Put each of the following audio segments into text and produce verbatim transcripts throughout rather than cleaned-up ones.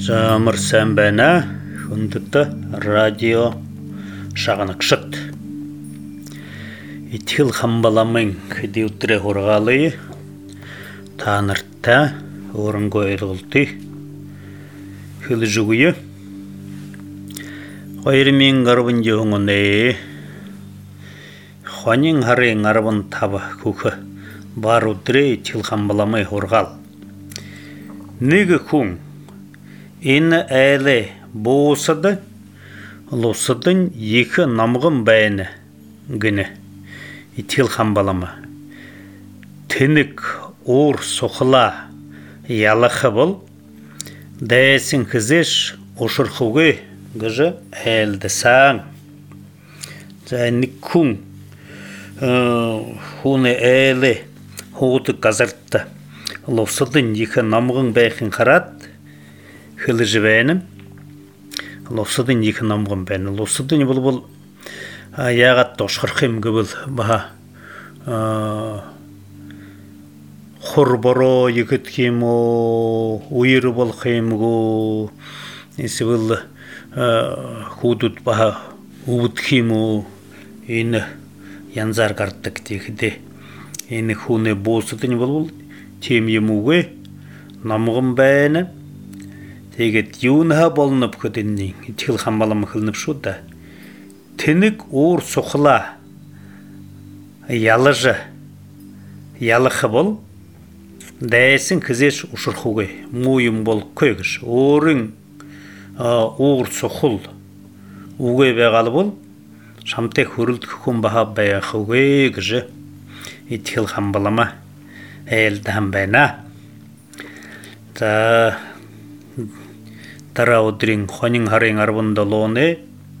Замыр сәмбәна хүндікті радио шағанықшыт. Итхил хамбаламын кедеуттіре хорғалы таныртта орынғы ерғылты хілі жүгүйі. Қойырмен ғарбын жоғыны қонен ғарын ғарбын табы көкі бар ұттіре итхил хамбаламы хорғал. Неге күн Ені әлі боғысыды, лосыдың екі намғын бәйіні гіні. Итхил хамбалама. Тінік ор соқыла ялықы бұл, дәйсін кізеш ұшырқуғы ғыжы әлді саң. Зәйні күн хуны әлі хуғыды қазыртты. Лосыдың екі намғын бәйін қарат, Хылы жібәйінім, лосыдың екі намғын бәйіні. Лосыдың бұл бұл яғат тошқырқым көбіл баға құрборо екіт кем ойыры бол қаймғы есі бұл құдыт баға ұбыт кем ені янзар қарттық дегіде. Ені құны босыдың бұл бұл тем емуге намғын бәйіні. Тегет юнха болынып көденнен, итхил хамбаламы қылынып шуда. Тінік ор соқыла ялыжы, ялықы бол, дәйсін кізеш ұшырқуғы, мойын бол көйгіш. Орың ор соқыл уғы бәғалы бол, шамтек хүрілді күкін баға бәяқуғы гіжі. Итхил хамбалама әлді хамбайна. Та... Тара өдрін қонын ғарын арбында лоны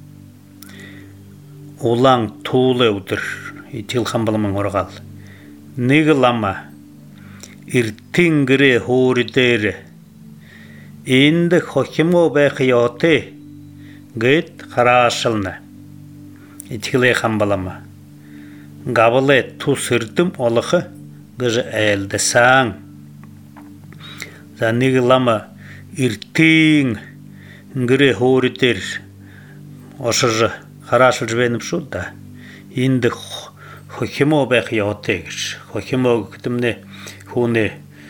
олаң туылы өдір итхил хамбаламын орғал. Неге лама иртін гірі хоридері енді хокимо бәқияты гет қарашылны итхил хамбалама. Габылы ту сырдым олықы ғыжы әлді саң. За неге лама Иртин гіре хоритер ошыржы қарашыл жібеніп шуда. Енді хокимо бәқи отегіш. Хокимо күтімне хуны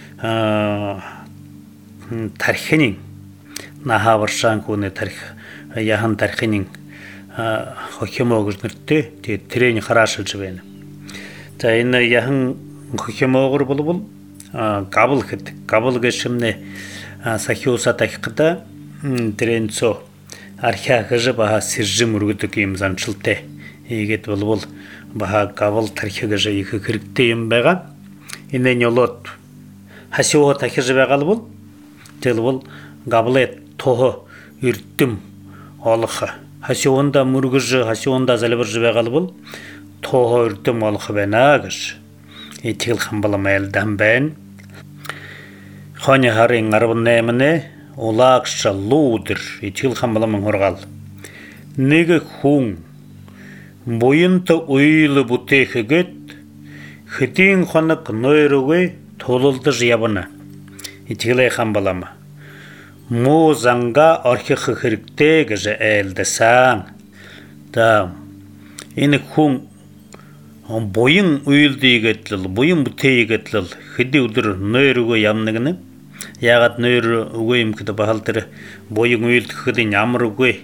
тархинин наха баршан хуны яхан тархинин хокимо күшніртті трени қарашыл жібені. Та енді яхан хокимо ғыр бұл бұл қабыл кеттік. Қабыл кешімне Сахиуса тақиқыда тренцо архия ғыжы баға сиржі мүргіді кейім заншылты. Егет бұл бұл баға қабыл тархи ғыжы екі кірікті ем бәға. Инен олот хасиуға тақиқы бәғалы бұл. Тел бұл қабылы тоғы үрттім олықы. Хасиуында мүргіжі, хасиуында зәлібіржі бәғалы бұл. Тоғы үрттім олықы бәна ғыш. Итхил хамбалама әлдән бән. Қоны ғарын ғарбын нәміне олақша лудыр итхил хамбаламын орғал. Неге күн бойынты ұйлы бұтекі гөт, хытин қонық нойруғы толылды жиябына. Итхил хамбалама. Му заңға архиқы қырікте ғыжы әлді саң. Да, ені күн бойын ұйлды егетліл, бойын бұтей егетліл, хыди ұдыр нойруғы ямнығыны. Яғат нөйір өйім күді бағалтыры бойың өйілді күді нямыр өй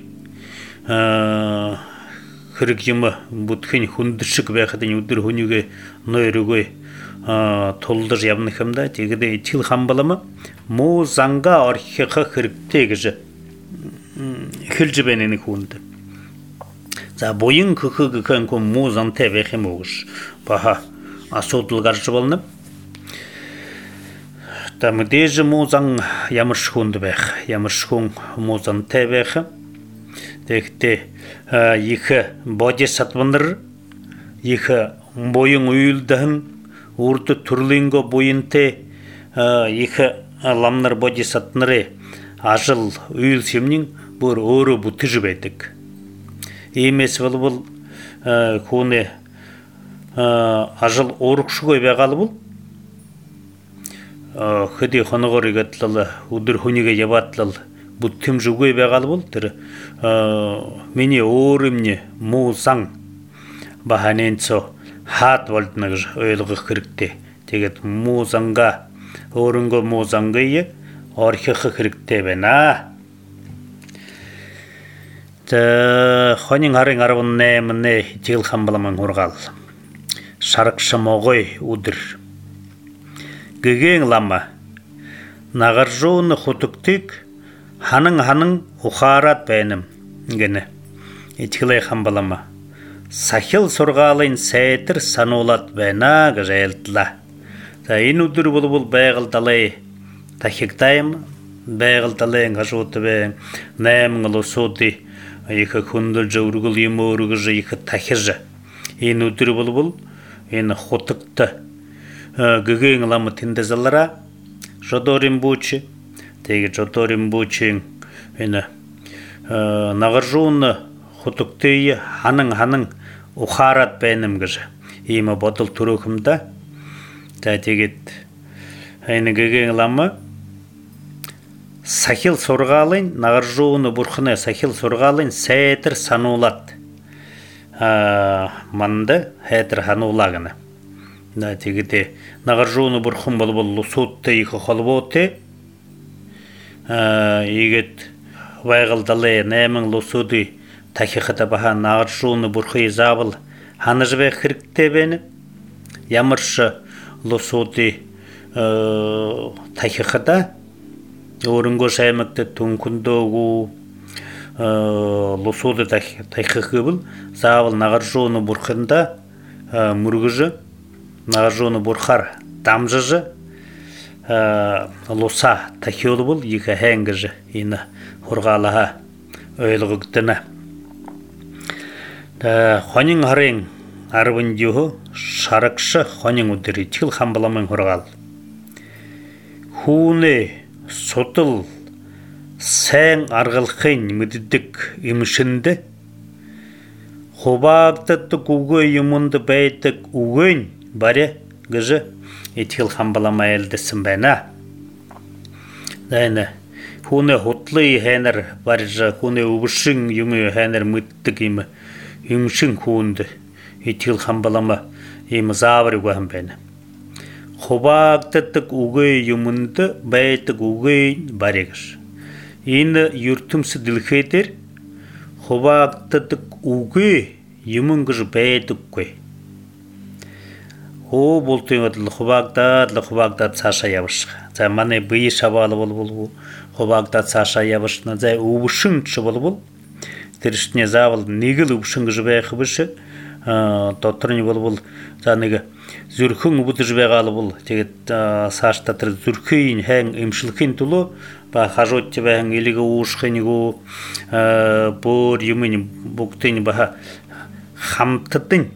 күрік жымы бұтқын хүндішік бәқідің өдір хүнеге нөйір өй толдыр жабыны кімді тегіде итхил хамбалама му заңға архиқа күріктегі жы күл жібенені күнді. За бойың күкі күкін күн му заңте бәқім оғыш баға асудылғар жыбалынып Та мүдежі музаң ямыршқунды бәқ, ямыршқун музан тәбәқі. Декте екі боде сатбындыр, екі бойың үйілдіғін, ұрды түрлінгі бойынты екі ламныр боде сатныры ажыл үйіл семнің бұр өрі бұты жібәдік. Емес бұл бұл көне ажыл орықшы көй бәғалы бұл. Хыди хоногор игатлал удыр хунига ябатлал бүттім жүгөй бәғалы бол, тірі мені орымне музаң баханенцо хат волднығыж өйлігі кірікте. Тегет музаңға, орынғы музаңғыйы орхиқы кірікте бәна. Хонин харин арвын нәміне тегіл қамбаламын ұрғал. Шарықшы моғой удыр. Гігең лама. Нағаржуыны құтықтық, ханың-ханың ұқарат бәнім. Гені. Тегілай қамбалама. Сахил сұрғалайын сәйтір санулат бәна ғажайлтыла. Ин удыр бұл-бұл бәғылдалай тахиқтайым. Бәғылдалайын ғажуыты бәң. Нәмің ұлысуды. Екі күнділ жауырғыл емі өргіжі екі тахижы. Ин удыр бұл-бұл. Ин құтықты. Гігең ламы тіндізіліра. Жодорим бучи. Теги жодорим бучиң. Нағыржуыны құтықтыйы ханың-ханың ұқарат бәнім гіжі. Емі бодыл түрікімді. Тегет. Гігең ламы. Сахил сұрғалын, нағыржуыны бұрқыны сахил сұрғалын сәйтір санулат. Манды әйтір ханулағыны. Тегеде нағыржуыны бұрқын бол-бол лұсутты екі қолботы. Егет вайғылдалы нәмін лұсуды тахиқыда баға нағыржуыны бұрқы забыл ханышбе қырікте бәні. Ямыршы лұсуды тахиқыда орынғы шаймыкты түнкіндіғу лұсуды тахиқы бұл забыл нағыржуыны бұрқында мүргіжі нағыржуыны бұрқар дамжыжы лұса тахиолы бұл екі әңгіжі ені ұрғалаға өйліғіктіні. Хонин харин арвын дюху шарықшы хонин үдірі тіл қамбаламын ұрғал. Хуны сотыл сәң арғылқын мүдідік имшінді. Хубақтыттық үгі юмынды бәйтік үгін баре гыжы етіл қамбалама әлдісін бәна. Дәйні, хуны хутлы хәнір баржы, хуны үбішін юмы хәнір мүттік имі, имшін хунды етіл қамбалама имі завыр үгіғын бәні. Хубақтыттық үгі юмынды бәйтік үгін баре гыжы. Ені юртымсы ділхетер, хубақтыттық үгі юмын гыжы бәйтік көй. О, болтуң өтілі хубақтат, хубақтат саша ябышқа. Зай маны бұйы шабалы бол-бол, хубақтат саша ябышына, зай ұбышыңчы бол-бол. Тіріштіне завыл негіл ұбышыңғы жібәйқы бұшы, тоттырыны бол-бол, занығы зүрхің ұбыты жібәйғалы бол. Тегет саштатыр зүрхейін әң емшілкін тұлы, ба қажотте бәң елігі ұшқынығы, бұр юмын бұқтың баға қамтыдың.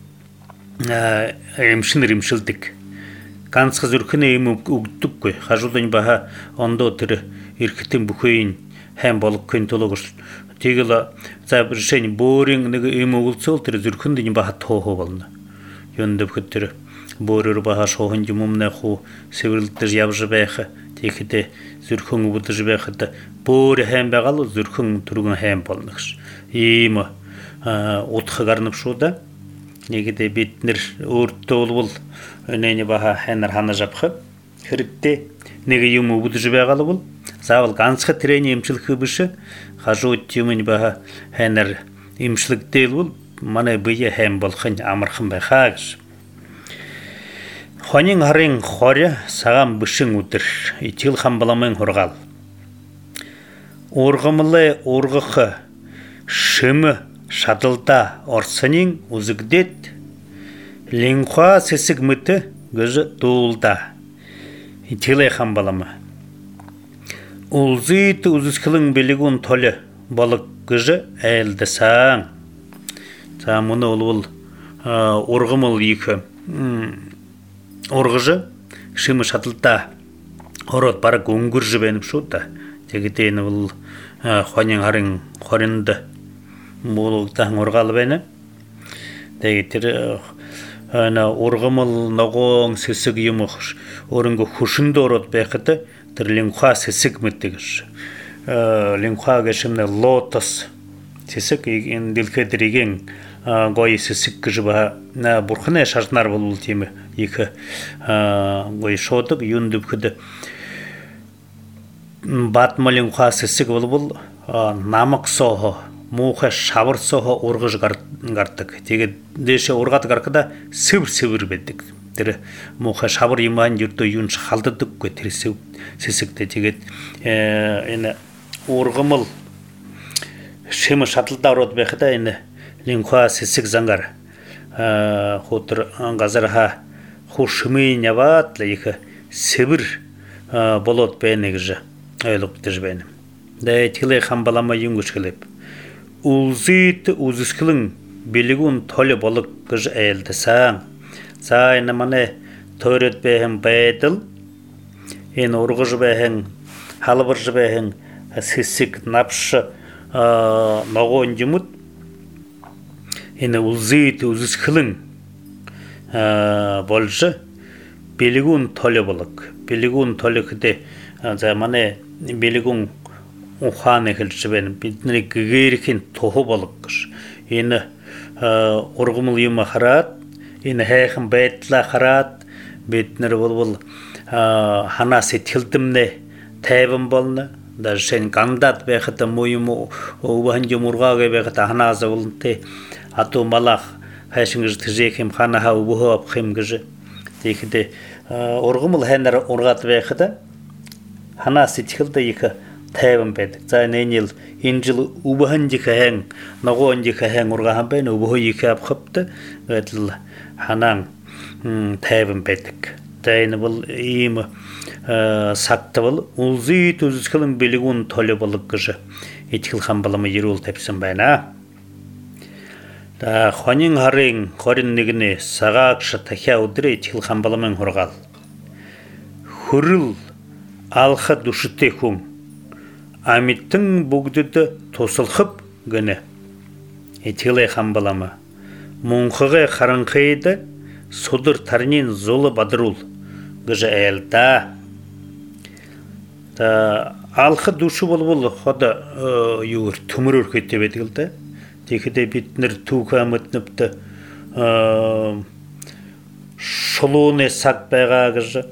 Емшінір емшілдік. Қансқы зүркіні емі үгіттік көй. Қажудан баға онда отыры еркеттен бүкейін әм балық көйін толы көш. Тегілі зәбір шәйін борың емі ұғылсы олтыры зүркінден баға тоғы болны. Йонды бүкеттірі борыр баға шоғын жұмымна қу севірілдір ябжы бәйқі. Текеде зүркің ұбыды жібәйқіді боры әм бәғалы зүркің тұрғын әм болнықш. Емі отқы қарнып шуда. Негеде бетінір өртті олы бол, өнәйіне баға әнір ханы жапқы. Хірікте, неге емі ұбыды жібәғалы бол. Завыл қансқы тірәне емшілкі бұшы, қажу өтті емін баға әнір емшілік дейл бол, маны бұйы әм болқын амырқын байқағыз. Хонин харин қоры саған бұшың өтір, итіл қамбаламын ұрғал. Орғымылы орғықы, шымы, шадылда орсынын ұзығдет, ленқуа сесік мүті гүжі дуылда. Итилай қамбалама. Улзыйты ұзыскілің белігін толы балық гүжі әлді саң. Мұны ол орғымыл екі. Орғыжы шымы шадылда орот барық өңгіржі бәніп шуды. Тегетейіні бұл қонен харин қорынды. Молуқтан орғалы бәні. Дәйгеттері орғымыл нағоң сесік емі орынғы құшынды орот бәқіті тірлің қуа сесік мүттігіш. линхуа гешимне лотос сесик дилкедриген гой сесик гжба на бурхне шартнар болул теми екі гой шодық юндып кыды батма линхуа сесик болбул намық сохо муха шабыр сохо ургыж гартык теге деше ургат гаркада сыбыр сыбыр бедик тире муха шабыр иман жүртө юн халдыдык ко тирсеп сесикте тегет эне ургымыл шемы шатылда рот бехта эне линхуа сесик зангар хотыр газарха хушмы няват лейха сыбыр болот бенегже айлык тежбен да тиле хамбалама юнгушкылып улзит узыскылың белигун толы болык кыж элдесаң сайна мане төрөт бехем бэдыл ен ургыж бехен халбырж бехен сесик напшы ногон жумут ен улзит узыскылың болжы белигун толы болык белигун толы кыде за мане белигун уханы хилчбен битне гейркен тоху болыккыш эни ургумул юма харат эни хэхим байтла харат битнер болбол ханаси тилдимне тэбим болны да сен гандат бехта муйму убанжы мургага бехта ханаза болнте ату малах хэшингж тижеким ханаха убуап химгж текде ургумул хэнер ургат бехта ханаси тилда ика тэбим бед за ненил инжил убанжы хээн ногонжы хээн ургахан бен убу ика апхапта гэтл ханан тэбим бедик тайны бол им сактыбыл улзит үзкылын билигун толы болык кыжы итил хамбалама ерул тепсин байна да хонин харин хориннигне сагакшы тахя удре итил хамбаламен хургал хурул алха душыте хун амиттің бүгдіді тосылхып гыны итиле хамбалама мунхыгы харынқайды судыр тарнин золы бадырул гыжы элда та алхы душу болбол хода юр түмүрөр кетебетилде текиде битнер тукамытныпты шолуне сакбайга гыжы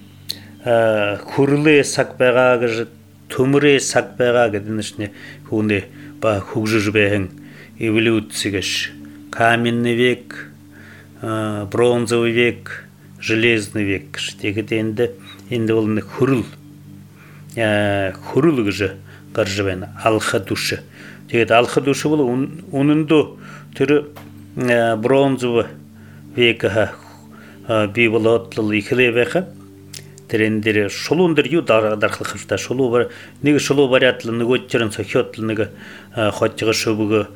күрле сакбайга гыжы түмүре сакбайга гединишне хуне ба хугжужбехен эволюцигеш каменный век бронзовый век железный век тегиде энди энди ол хүрүл хүрүл гыжы гаржыбен алха душы тегиде алха душы бул унунду түрү бронзовый века би болотлу ихле века трендери шулундыр ю дархлыхта шулу бар неге шулу барятлы негөтчөрөн сохётлы неге хотчыгы шөбүгө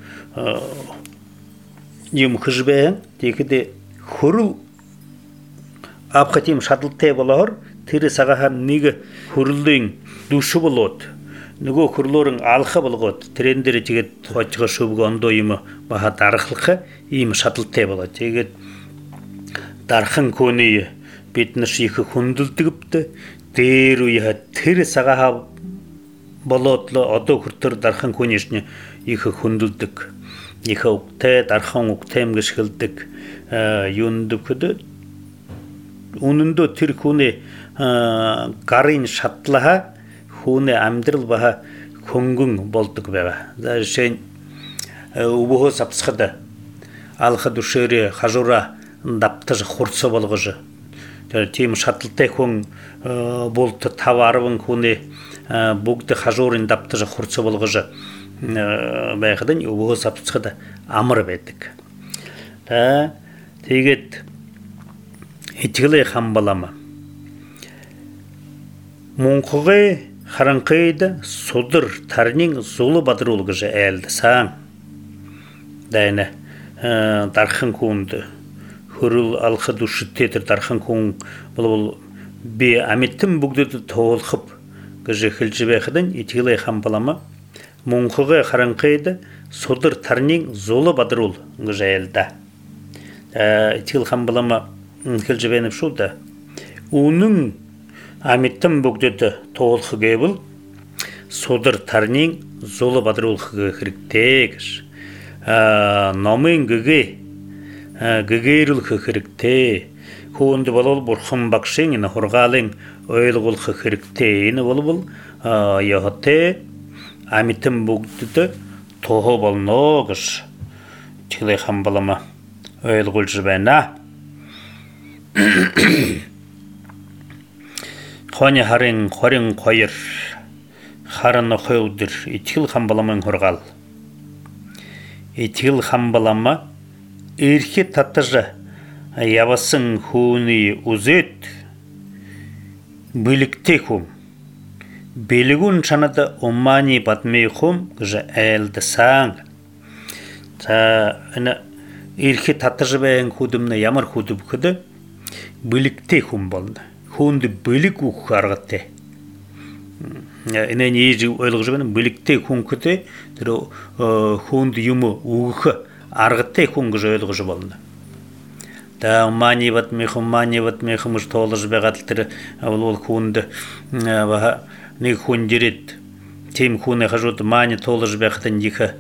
юм хыжбен тегиде хүрүл апхатим шатылте болор тири сагахан неге хүрүлдүн душу болот неге хүрлөрүн алха болгот трендери тегет хотчыгы шөбүгө ондо юм баха дархлыхы им шатылте болот тегет дархан көний битнеш их хүндүлдүгүптү дээр уя тэр сагаха болотло одо хүртөр дархан көнишне их хүндүлдүг их ukte дархан уктем гიშгэлдэг юндүкүдө унундо тэр хүнэ гарын шатлаха хүнэ амдрал баха хөнгөн болдог байга за шен убухо сапсхада алха душэри хажура даптаж хурцо болгожу тим шатылтай хүн болты таварвын хүнэ бүгд хажурын даптаж хурцо болгожу байгадан убухо сапсхада амар байдаг та тэгээд итгэлэ хамбалама мунхугэ харанкайда судыр тарнин зулу бадрул гыжы элді саң дайна дархан кунды хүрүл алхы душы тетір дархан кун бұл би аметтім бүгдеді тоғылқып гыжы хілжі бәқыдан итгэлэ хамбалама мунхугэ харанкайда судыр тарнин зулу бадрул гыжы элді итгэл хамбалама хилжебеніп шулда. Унын аметтім бүгдеді тоғылқы кейбіл судыр тарнин золы бадрул хырктегш. Номын гыгы гыгырул хыркте. Хуунды болол бурхан бакшин ина хургалын ойлгул хыркте. Ина болол яхте амитым бугдыды toho болногш. Чилай хамбалама ойлгул жбена. Хоня харин хорин койыр. Хараны қойылдыр, итіл хамбаламын құрғал. Итіл хамбалама, ирхи татыжы, ябасын хуыны ұзет, бүлікте хум. Белігін шанады оммани батмей хум, күжі әлді саң. Ирхи татыжы бәйін худымны ямар худып күді, бүлікте хум болды. Хунды бүлік ұқ арғытте. Инен ежі ойлық жібені бүлікте хүн күті, хүнді юмы ұғы арғытте хүн күжі ойлық жіб олды. Да, мани бат мехым, мани бат мехым ұш толы жібе қатылтыры, ол хүнді не хүн дерет, тем хүні қажуды мани толы жібе қытын дегі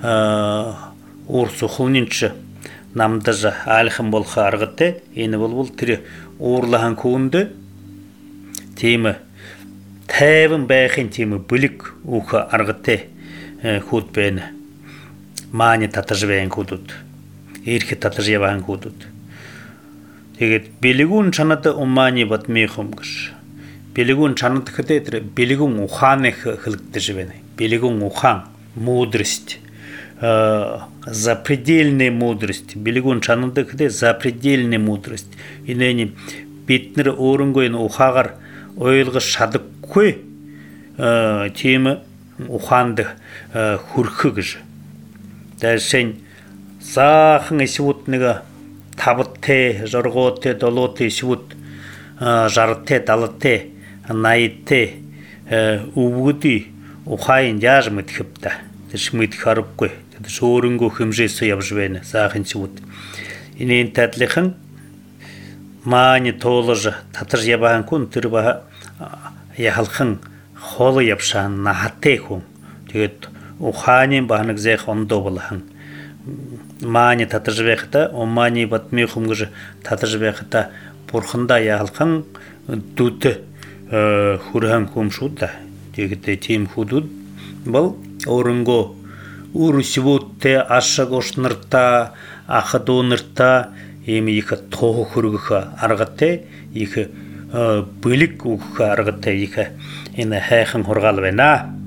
ұрсу құлныншы намдыжы әлхім болғы арғытте, ені бол бұл түрі ұрлаған хүнді, темі Тәвін бәйхін темі бүлік ұқы арғытте құд бәйіні. Мани татыжы бәйін құдуд. Еркі татыжы бәйін құдуд. Дегет, белігін чанаты ұммани бат мейхім күш. Белігін чанаты күді етірі, белігін ұқаны қылықты жібәні. Белігін ұқан, мудрость, запредельная мудрость. Белігін чанаты күді запредельная мудрость. Инені бетнірі орын қойын ұқағар ойлғы шадық көй темі ұқанды хүркі күжі. Дәшен зақың есіуітнігі табытте, жарғотте, долотте есіуіт, жарытте, далытте, найытте, ұғыды ұқайын яжы мүткіпті. Дәш мүткі арып көй. Дәш орынғы хүмжесі яб жібәні зақын есіуіт. Инен тәтліқін мани толыжы татыр ябаған күн түрі баға яғылқын қолы япшан нахатте күн. Дегет ұқанен бағанық зәйқ ондо болыған. Мани татыр жібәқіта, о мани батмей құмғыжы татыр жібәқіта бұрқында яғылқын дүті хүріған күмшуды. Дегетте тем худуд бұл орынғы ұры сивутте ашық ұшнырта, ақыды нырта, Еми екі тоғы күргіға арғытте, екі бүлік ұғыға арғытте, екі әйхін құрғалы бәйна.